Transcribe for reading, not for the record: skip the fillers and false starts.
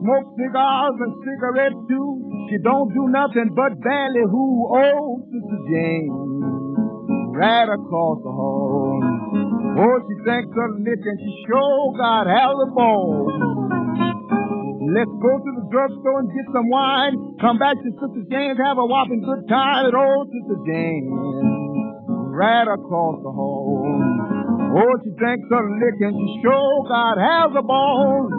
smokes cigars and cigarettes too. She don't do nothing but ballyhoo. Oh, Sister Jane, right across the hall. Oh, she drinks a lick and she sure got half the ball. Let's go to the drugstore and get some wine. Come back to Sister Jane's, have a whopping good time at old Sister Jane, right across the hall. Oh, she drinks a lick and she sure got half the ball.